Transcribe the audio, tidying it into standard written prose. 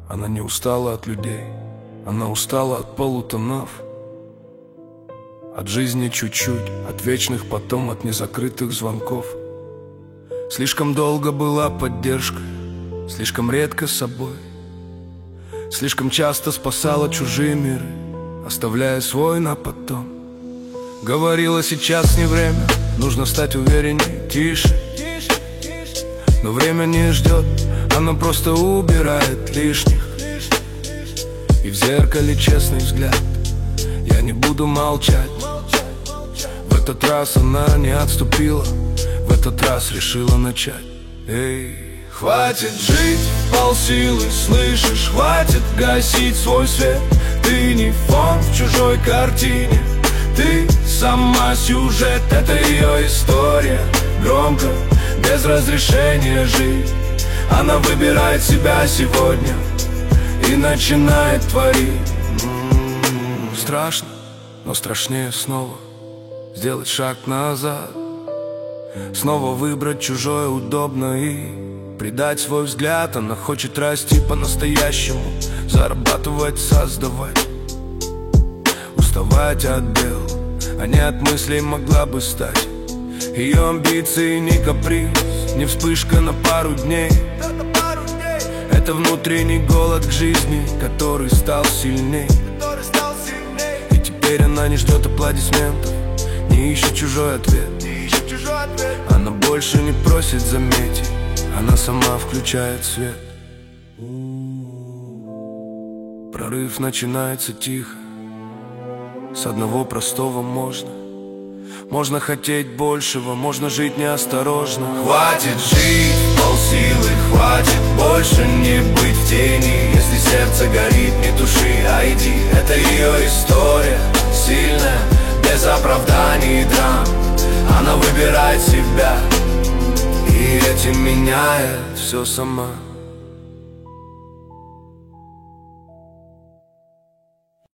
Она не устала от людей, она устала от полутонов, от жизни чуть-чуть, от вечных, потом от незакрытых звонков. Слишком долго была поддержкой, слишком редко собой, слишком часто спасала чужие миры, оставляя свой на потом. Говорила, сейчас не время, нужно стать увереннее, тише. Но время не ждет, оно просто убирает лишних. И в зеркале честный взгляд, я не буду молчать. В этот раз она не отступила, в этот раз решила начать. Эй, хватит жить вполсилы, слышишь, хватит гасить свой свет. Ты не фон в чужой картине, ты сама сюжет, это ее история. Громко, без разрешения жить, она выбирает себя сегодня и начинает творить. Страшно, но страшнее снова сделать шаг назад, снова выбрать чужое удобно и придать свой взгляд. Она хочет расти по-настоящему, зарабатывать, создавать, уставать от дел, а не от мыслей могла бы стать. Ее амбиции не каприз, не вспышка на пару дней. Это внутренний голод к жизни, который стал сильней. И теперь она не ждет аплодисментов, не ищет чужой ответ. Она больше не просит заметить, она сама включает свет. Прорыв начинается тихо, с одного простого можно. Можно хотеть большего, можно жить неосторожно. Хватит жить полсилы, хватит больше не быть в тени. Если сердце горит, не туши, а иди. Это ее история, сильная, без оправданий и драм. Она выбирает себя и этим меняет все сама.